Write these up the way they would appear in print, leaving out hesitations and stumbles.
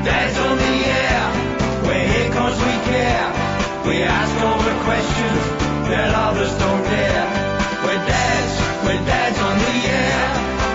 Dad's on the air, we're here 'cause we care. We ask all the questions that others don't dare. We're dads on the air.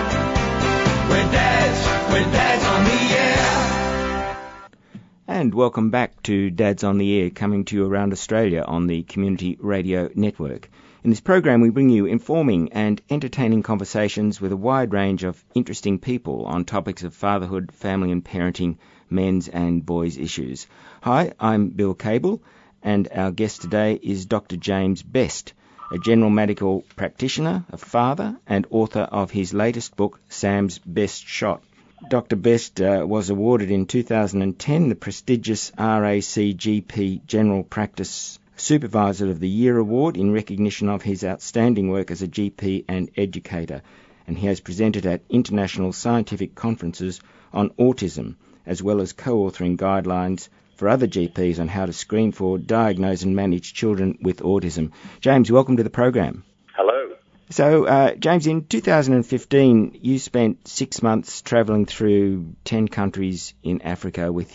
We're dads on the air. And welcome back to Dads on the Air, coming to you around Australia on the Community Radio Network. In this program, we bring you informing and entertaining conversations with a wide range of interesting people on topics of fatherhood, family and parenting, men's and boys' issues. Hi, I'm Bill Cable, and our guest today is Dr. James Best, a general medical practitioner, a father, and author of his latest book, Sam's Best Shot. Dr. Best was awarded in 2010 the prestigious RACGP General Practice Supervisor of the Year Award in recognition of his outstanding work as a GP and educator, and he has presented at international scientific conferences on autism, as well as co-authoring guidelines for other GPs on how to screen for, diagnose and manage children with autism. James, welcome to the program. Hello. So, James, in 2015, you spent 6 months travelling through 10 countries in Africa with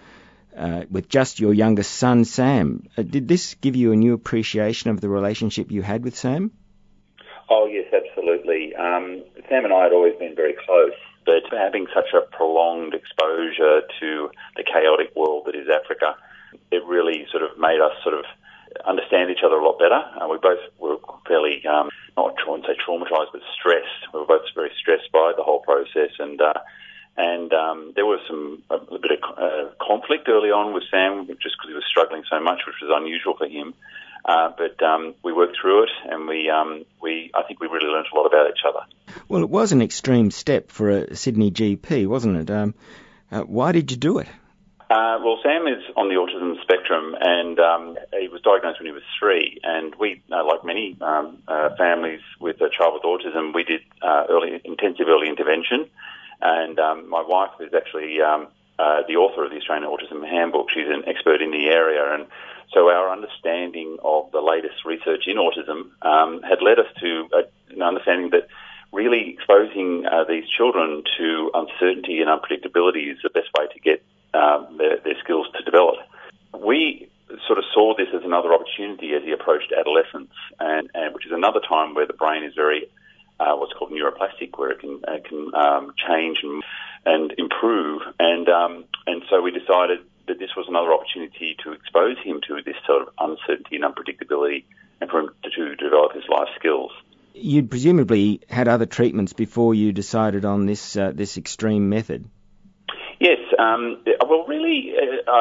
just your youngest son, Sam. Did this give you a new appreciation of the relationship you had with Sam? Oh, yes, absolutely. Sam and I had always been very close, but having such a prolonged exposure to the chaotic world that is Africa, it really sort of made us sort of understand each other a lot better. We both were fairly, not say traumatised, but stressed. We were both very stressed by the whole process, and there was a bit of conflict early on with Sam, just because he was struggling so much, which was unusual for him. But we worked through it, and I think we really learned a lot about each other. Well, it was an extreme step for a Sydney GP, wasn't it? Why did you do it? Well, Sam is on the autism spectrum, and he was diagnosed when he was 3. And we, like many families with a child with autism, we did intensive early intervention. And my wife is actually the author of the Australian Autism Handbook. She's an expert in the area, and so our understanding of the latest research in autism had led us to an understanding that really exposing these children to uncertainty and unpredictability is the best way to get their skills to develop. We sort of saw this as another opportunity as he approached adolescence, and which is another time where the brain is very what's called neuroplastic, where it can change and improve, and so we decided that this was another opportunity to expose him to this sort of uncertainty and unpredictability, and for him to develop his life skills. You'd presumably had other treatments before you decided on this extreme method. Yes. Well, really,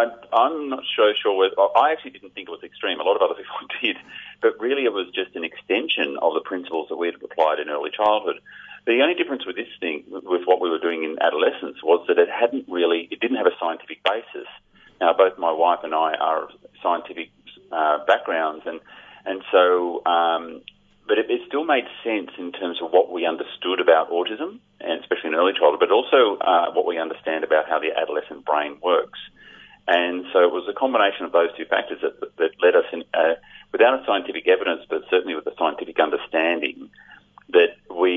I'm not so sure whether... I actually didn't think it was extreme. A lot of other people did. But really, it was just an extension of the principles that we had applied in early childhood. The only difference with this thing, with what we were doing in adolescence, was that it didn't have a scientific basis. Now, both my wife and I are scientific backgrounds, and so... But it still made sense in terms of what we understood about autism, and especially in early childhood, but also what we understand about how the adolescent brain works. And so it was a combination of those two factors that led us, without a scientific evidence, but certainly with a scientific understanding, that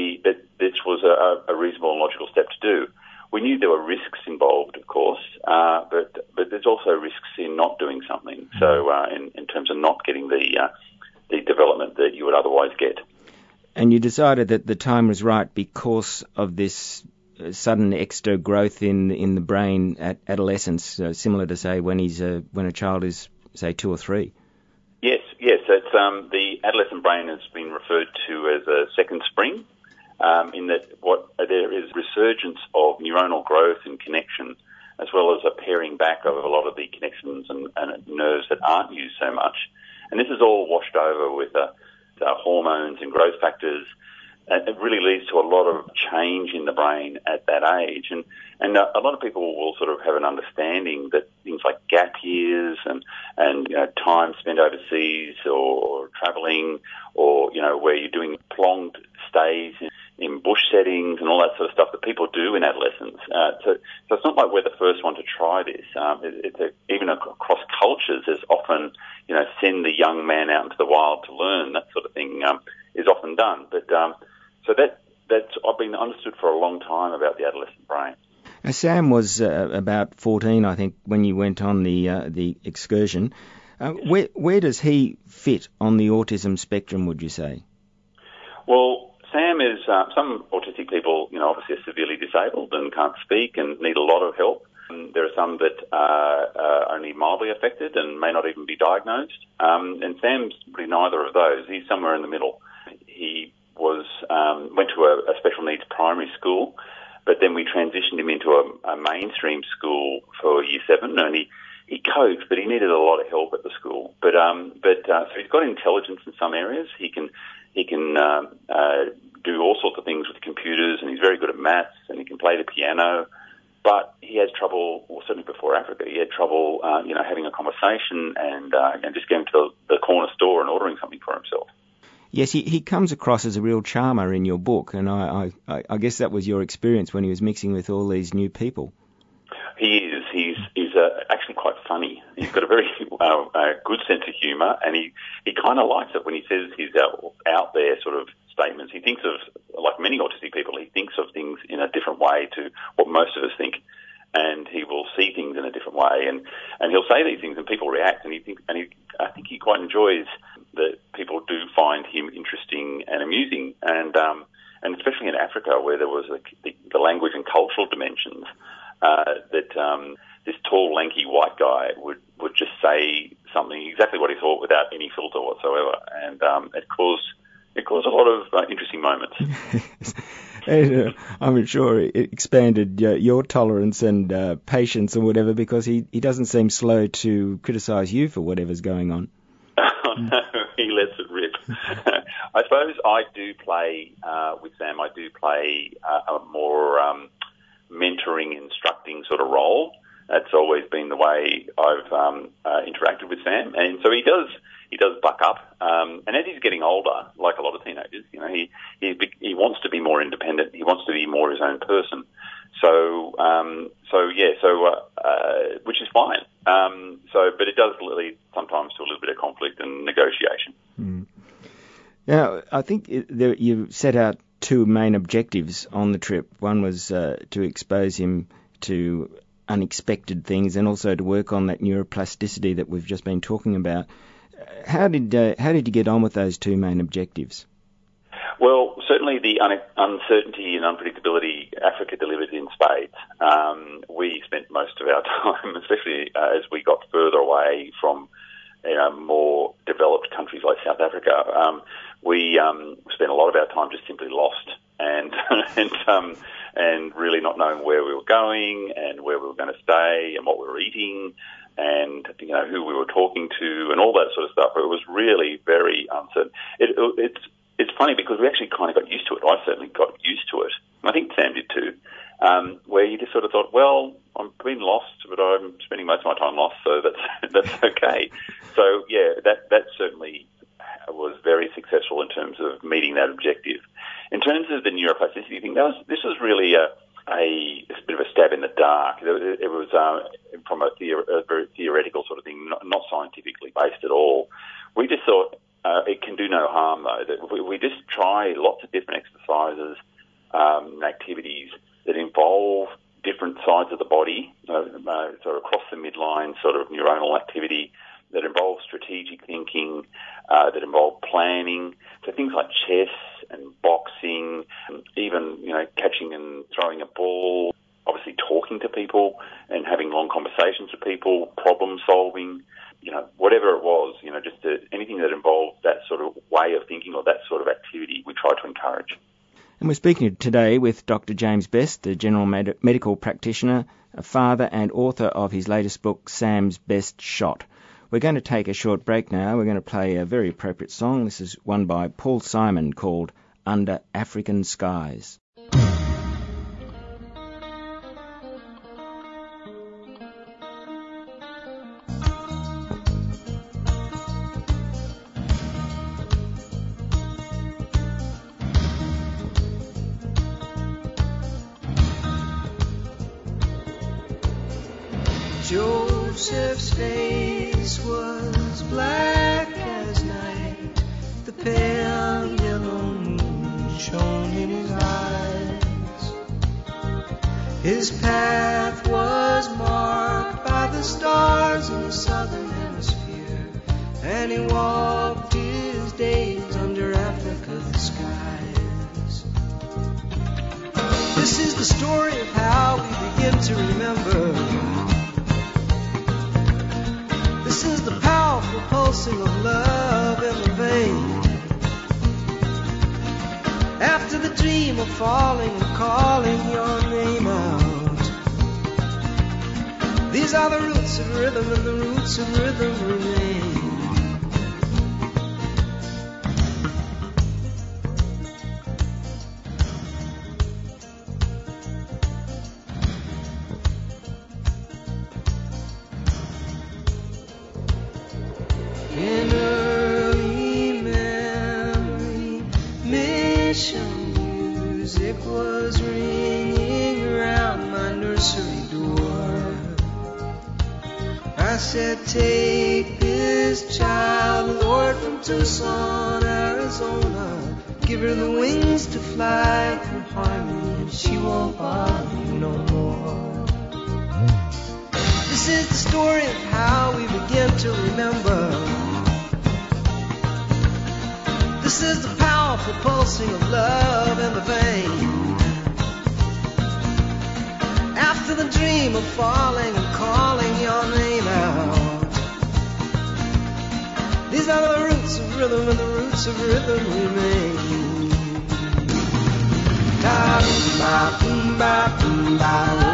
this was a reasonable and logical step to do. We knew there were risks involved, of course, but there's also risks in not doing something. So in terms of not getting the development that you would otherwise get. And you decided that the time was right because of this sudden extra growth in the brain at adolescence, similar to, say, when a child is, say, 2 or 3. Yes. It's the adolescent brain has been referred to as a second spring, in that there is resurgence of neuronal growth and connection, as well as a paring back of a lot of the connections and nerves that aren't used so much. And this is all washed over with hormones and growth factors. And it really leads to a lot of change in the brain at that age. And a lot of people will sort of have an understanding that things like gap years and time spent overseas or travelling, or, where you're doing prolonged stays in bush settings and all that sort of stuff that people do in adolescence. So it's not like we're the first one to try this. Even across cultures, there's often, send the young man out into the wild to learn, that sort of thing is often done. But so that's I've been understood for a long time about the adolescent brain. Now, Sam was about 14, I think, when you went on the excursion. Where does he fit on the autism spectrum, would you say? Well, Sam is, some autistic people, obviously are severely disabled and can't speak and need a lot of help. There are some that are only mildly affected and may not even be diagnosed. And Sam's really neither of those. He's somewhere in the middle. He went to a special needs primary school, but then we transitioned him into a mainstream school for Year 7, and he coped, but he needed a lot of help at the school. So he's got intelligence in some areas. He can do all sorts of things with computers, and he's very good at maths, and he can play the piano. But he has trouble, well, certainly before Africa, he had trouble, having a conversation and just getting to the corner store and ordering something for himself. Yes, he comes across as a real charmer in your book, and I guess that was your experience when he was mixing with all these new people. He is. He's actually quite funny. He's got a very good sense of humour, and he kind of likes it when he says his out there sort of statements. He thinks of, like many autistic people, he thinks of things in a different way to what most of us think, and he will see things in a different way, and he'll say these things and people react, and I think he quite enjoys that people do find him interesting and amusing, and especially in Africa where there was the language and cultural dimensions, that this tall, lanky white guy would just say something exactly what he thought without any filter whatsoever, and it caused a lot of interesting moments. And, I'm sure it expanded your tolerance and patience or whatever, because he doesn't seem slow to criticise you for whatever's going on. Oh, no, he lets it rip. I suppose I do play, with Sam, I do play a more mentoring, instructing sort of role. That's always been the way I've interacted with Sam, and so he does buck up. And as he's getting older, like a lot of teenagers, he wants to be more independent. He wants to be more his own person. Which is fine. But it does lead sometimes to a little bit of conflict and negotiation. Mm. Now, I think you set out two main objectives on the trip. One was to expose him to unexpected things, and also to work on that neuroplasticity that we've just been talking about. How did you get on with those two main objectives? Well, certainly the uncertainty and unpredictability Africa delivered in spades. We spent most of our time, especially as we got further away from more developed countries like South Africa, we spent a lot of our time just simply lost and really not knowing where we were going and where we were going to stay and what we were eating and who we were talking to and all that sort of stuff. It was really very uncertain. It's funny because we actually kind of got used to it. I certainly got used to it. I think Sam did too, where you just sort of thought, well, I'm being lost, but I'm spending most of my time lost, so that's okay. So yeah, that certainly was very successful in terms of meeting that objective. In terms of the neuroplasticity thing, this was really a bit of a stab in the dark. It was from a very theoretical sort of thing, not scientifically based at all. We just thought it can do no harm, though. That we just try lots of different exercises and activities that involve different sides of the body, sort of across the midline, sort of neuronal activity, that involve strategic thinking, that involve planning. So things like chess and boxing, even, catching and throwing a ball, obviously talking to people and having long conversations with people, problem solving, whatever it was, just anything that involved that sort of way of thinking or that sort of activity, we try to encourage. And we're speaking today with Dr. James Best, a general medical practitioner, a father and author of his latest book, Sam's Best Shot. We're going to take a short break now. We're going to play a very appropriate song. This is one by Paul Simon called Under African Skies. Joseph's face was black as night. The pale yellow moon shone in his eyes. His path was marked by the stars in the southern hemisphere, and he walked his days under Africa's skies. This is the story of how we begin to remember. This is the powerful pulsing of love in the vein. After the dream of falling and calling your name out. These are the roots of rhythm, and the roots of rhythm remain. In early memory, mission music was ringing around my nursery door. I said, take this child, Lord, from Tucson, Arizona. Give her the wings to fly through harmony, and she won't bother you no more. This is the story of how we begin to remember. This is the powerful pulsing of love in the vein. After the dream of falling and calling your name out. These are the roots of rhythm, and the roots of rhythm remain. Da boom ba boom ba boom ba oh.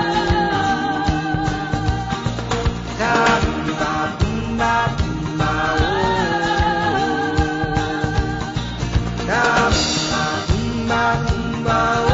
Da boom ba boom ba boom ba oh. Da boom ba boom ba boom ba oh.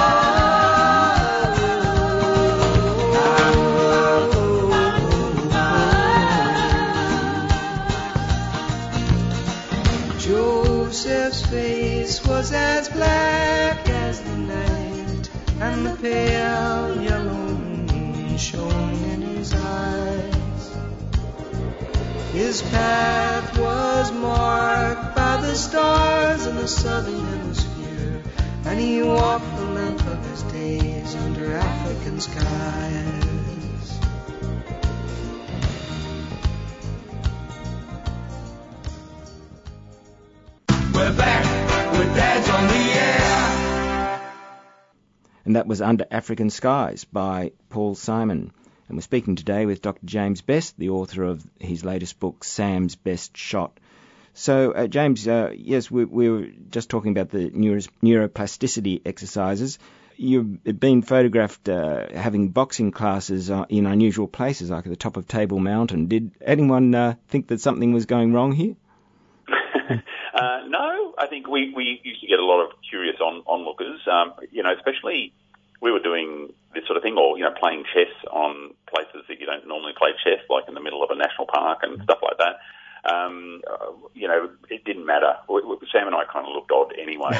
Joseph's face was as black as the night, and the pale yellow moon shone in his eyes. His path was marked by the stars in the southern hemisphere, and he walked the length of his days under African skies. We're back with Dad's on the Air. And that was Under African Skies by Paul Simon. And we're speaking today with Dr. James Best, the author of his latest book, Sam's Best Shot. So, James, yes, we were just talking about the neuroplasticity exercises. You've been photographed having boxing classes in unusual places, like at the top of Table Mountain. Did anyone think that something was going wrong here? No, I think we used to get a lot of curious onlookers, especially we were doing this sort of thing, or, playing chess on places that you don't normally play chess, like in the middle of a national park and stuff like that. It didn't matter. Sam and I kind of looked odd anyway.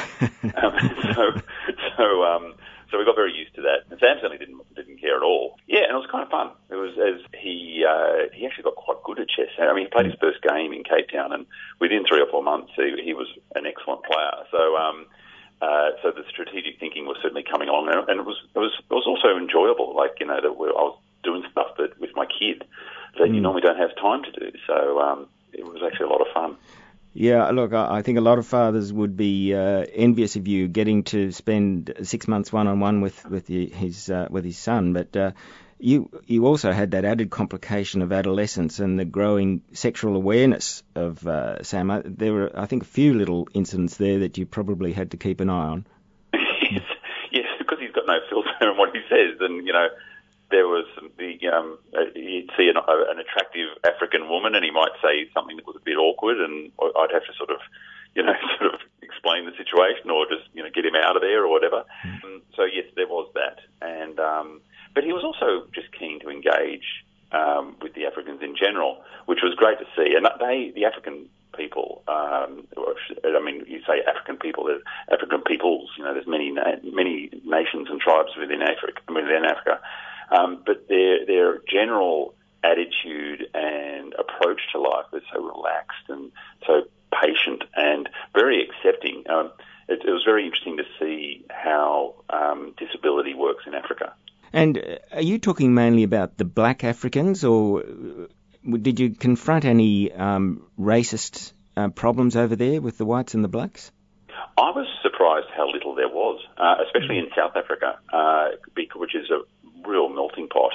So we got very used to that. And Sam certainly didn't care at all. Yeah, and it was kind of fun. It was as he actually got quite good at chess. I mean, he played his first game in Cape Town, and within 3 or 4 months, he was an excellent player. So the strategic thinking was certainly coming along, and it was also enjoyable. Like, that I was doing stuff that with my kid that you normally don't have time to do. So it was actually a lot of fun. Yeah, look, I think a lot of fathers would be envious of you getting to spend 6 months one-on-one with his son, but you also had that added complication of adolescence and the growing sexual awareness of Sam. There were, I think, a few little incidents there that you probably had to keep an eye on. Yes, because he's got no filter in what he says, and there was he'd see an attractive African woman, and he might say something that was a bit awkward, and I'd have to sort of explain the situation, or just get him out of there or whatever. So yes, there was that, and but he was also just keen to engage with the Africans in general, which was great to see. And the African people, you say African people, there's African peoples. There's many nations and tribes within Africa. But their general attitude and approach to life is so relaxed and so patient and very accepting. It was very interesting to see how disability works in Africa. And are you talking mainly about the black Africans, or did you confront any racist problems over there with the whites and the blacks? I was surprised how little there was, especially in South Africa, which is a real melting pot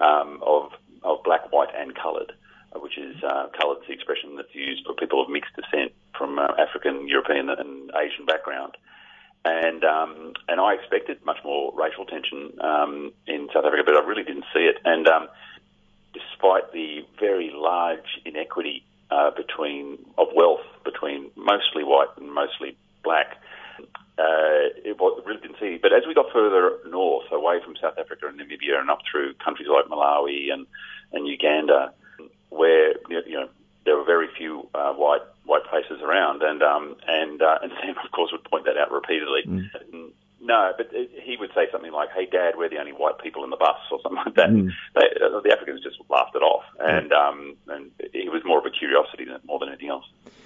of black, white and coloured, which is coloured is the expression that's used for people of mixed descent from African, European and Asian background. And I expected much more racial tension in South Africa, but I really didn't see it. And despite the very large inequity of wealth between mostly white and mostly black, really didn't see it. But as we got further north, away from South Africa and Namibia, and up through countries like Malawi and Uganda, where there were very few white faces around, and Sam, of course, would point that out repeatedly. No, but he would say something like, "Hey, Dad, we're the only white people in the bus," or something like that. The Africans just laughed it off, and it was more of a curiosity more than anything else.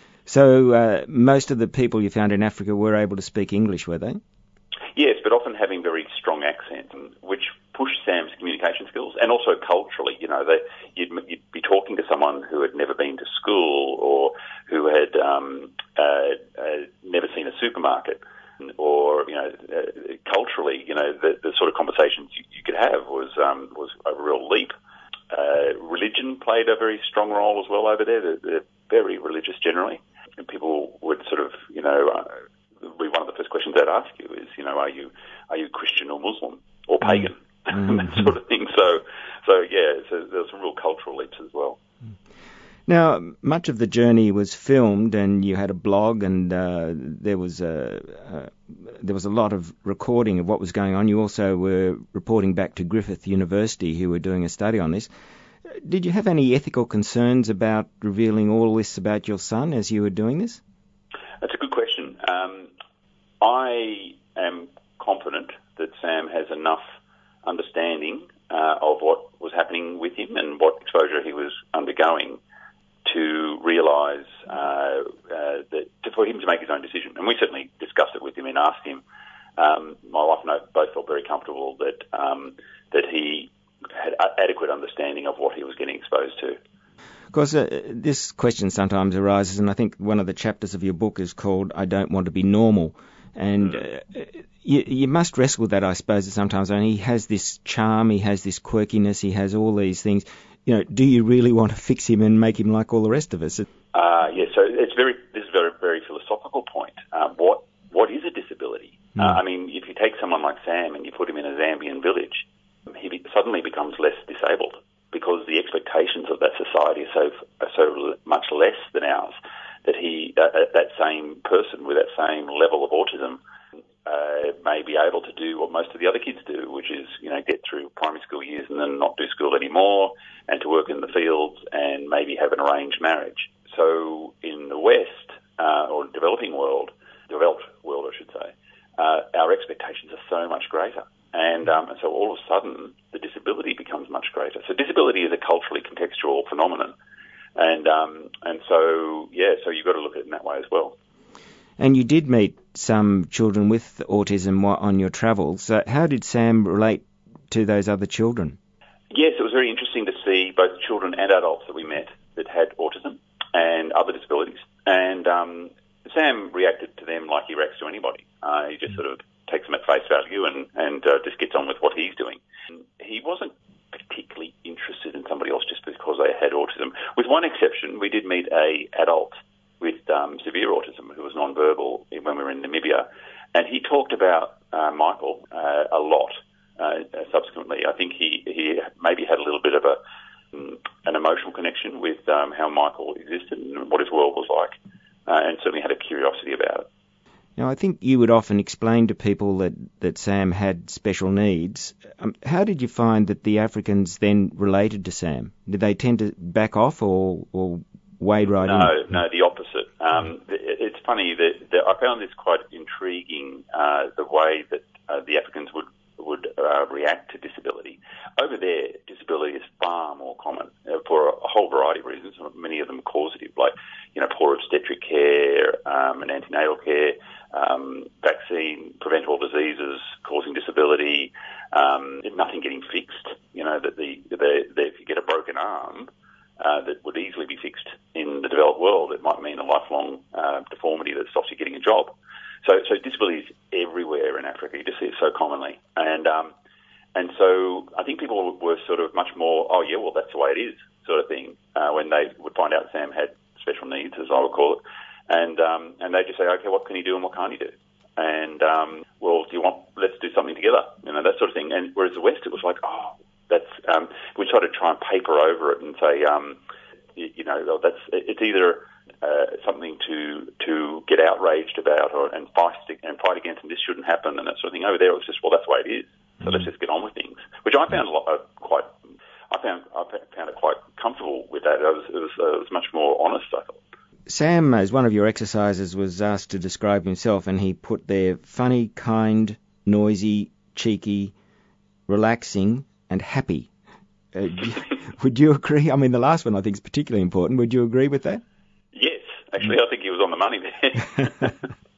So most of the people you found in Africa were able to speak English, were they? Yes, but often having very strong accents, which pushed Sam's communication skills, and also culturally. You'd be talking to someone who had never been to school, or who had never seen a supermarket, or culturally, the sort of conversations you could have was a real leap. Religion played a very strong role as well over there. They're very religious generally, and people would sort of, one of the first questions they'd ask you is, are you Christian or Muslim or pagan, that sort of thing. So there's some real cultural leaps as well. Now, much of the journey was filmed, and you had a blog, and there was a lot of recording of what was going on. You also were reporting back to Griffith University, who were doing a study on this. Did you have any ethical concerns about revealing all this about your son as you were doing this? That's a good question. I am confident that Sam has enough understanding of what was happening with him and what exposure he was undergoing to realise for him to make his own decision. And we certainly discussed it with him and asked him. My wife and I both felt very comfortable that he had adequate understanding of what he was getting exposed to. Of course, this question sometimes arises, and I think one of the chapters of your book is called "I Don't Want to Be Normal." And you must wrestle with that, I suppose, sometimes. I mean, he has this charm, he has this quirkiness, he has all these things. Do you really want to fix him and make him like all the rest of us? Yes, so this is a very, very philosophical point. What is a disability? I mean, if you take someone like Sam and you put him in a Zambian village, he suddenly becomes less disabled because the expectations of that society are so much less than ours, that that same person with that same level of autism may be able to do what most of the other kids do, which is, get through primary school years and then not do school anymore, and to work in the fields and maybe have an arranged marriage. So in the West, or developed world, I should say, our expectations are so much greater. And so all of a sudden, the disability becomes much greater. So disability is a culturally contextual phenomenon. And so you've got to look at it in that way as well. And you did meet some children with autism on your travels. How did Sam relate to those other children? Yes, it was very interesting to see both children and adults that we met that had autism and other disabilities. And Sam reacted to them like he reacts to anybody. He just sort of takes them at face value and just gets on with what he's doing. He wasn't particularly interested in somebody else just because they had autism. With one exception, we did meet an adult with severe autism who was non-verbal when we were in Namibia, and he talked about Michael a lot subsequently. I think he maybe had a little bit of an emotional connection with how Michael existed and what his world was like, and certainly had a curiosity about it. Now, I think you would often explain to people that Sam had special needs. How did you find that the Africans then related to Sam? Did they tend to back off or wade right in? No, the opposite. It's funny that I found this quite intriguing, the way that the Africans would react to disability. Over there, disability is far more common for a whole variety of reasons, many of them causative, like poor obstetric care and antenatal care, vaccine, preventable diseases causing disability, nothing getting fixed. You know, that if you get a broken arm, that would easily be fixed in the developed world, it might mean a lifelong deformity that stops you getting a job. So disability is everywhere in Africa. You just see it so commonly. And so I think people were sort of much more, oh, yeah, well, that's the way it is, sort of thing, when they would find out Sam had special needs, as I would call it. And they just say, okay, what can he do and what can't he do? And, well, let's do something together, you know, that sort of thing. And whereas the West, it was like, oh, that's, we try to try and paper over it and say, you know, it's either something to get outraged about and fight against, and this shouldn't happen, and that sort of thing. Over there, it was just, well, that's the way it is. So let's just get on with things, which I found I found it quite comfortable with that. It was much more honest, I thought. Sam, as one of your exercises, was asked to describe himself, and he put there funny, kind, noisy, cheeky, relaxing, and happy. Would you agree? I mean, the last one I think is particularly important. Would you agree with that? Yes, actually, I think he was on the money there.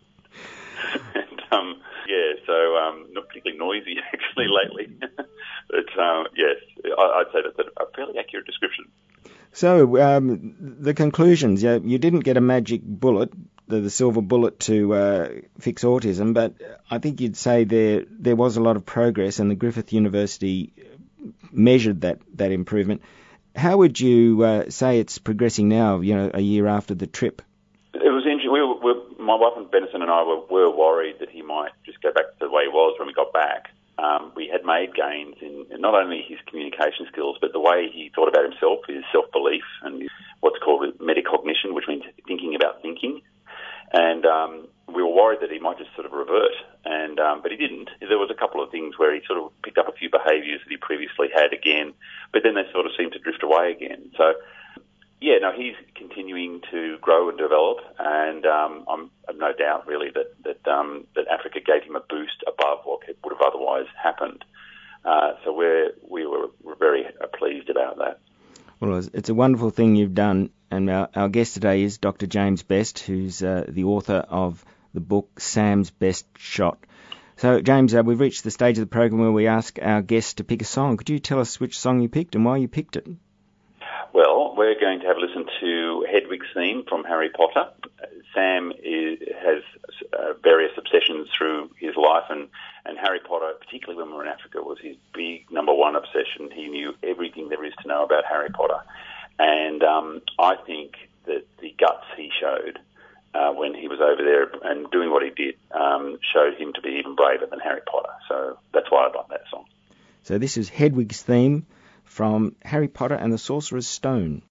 And, yeah, so not particularly noisy actually lately. But yes, I'd say that's a fairly accurate description. So the conclusions, you didn't get a magic bullet, the silver bullet to fix autism, but I think you'd say there was a lot of progress, and the Griffith University measured that improvement. How would you say it's progressing now, you know, a year after the trip? It was interesting. My wife and Benison and I were worried that he might just go back to the way he was when we got back. We had made gains in not only his communication skills, but the way he thought about himself, his self-belief, and what's called metacognition, which means thinking about thinking. And we were worried that he might just sort of revert, but he didn't. There was a couple of things where he sort of picked up a few behaviours that he previously had again, but then they sort of seemed to drift away again. So, yeah, no, he's continuing to grow and develop, and I've no doubt really that Africa gave him a boost above what would have otherwise happened. So we were very pleased about that. Well, it's a wonderful thing you've done, and our guest today is Dr. James Best, who's the author of the book Sam's Best Shot. So, James, we've reached the stage of the program where we ask our guests to pick a song. Could you tell us which song you picked and why you picked it? Well, we're going to have a listen to Hedwig's theme from Harry Potter. Sam has various obsessions through his life, and Harry Potter, particularly when we were in Africa, was his big number one obsession. He knew everything there is to know about Harry Potter. And I think that the guts he showed when he was over there and doing what he did showed him to be even braver than Harry Potter. So that's why I like that song. So this is Hedwig's theme from Harry Potter and the Sorcerer's Stone.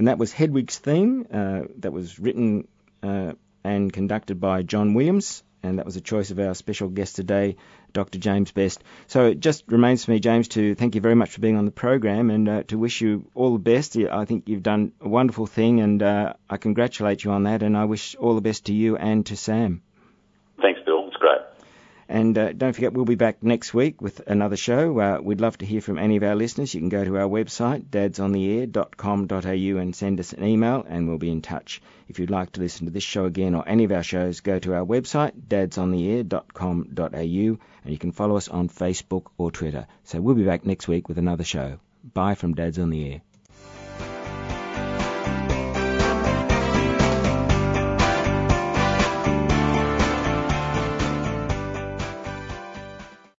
And that was Hedwig's theme that was written and conducted by John Williams, and that was a choice of our special guest today, Dr. James Best. So it just remains for me, James, to thank you very much for being on the program and to wish you all the best. I think you've done a wonderful thing, and I congratulate you on that, and I wish all the best to you and to Sam. Thanks, Bill. It's great. And don't forget, we'll be back next week with another show. We'd love to hear from any of our listeners. You can go to our website, dadsontheair.com.au, and send us an email, and we'll be in touch. If you'd like to listen to this show again or any of our shows, go to our website, dadsontheair.com.au, and you can follow us on Facebook or Twitter. So we'll be back next week with another show. Bye from Dads on the Air.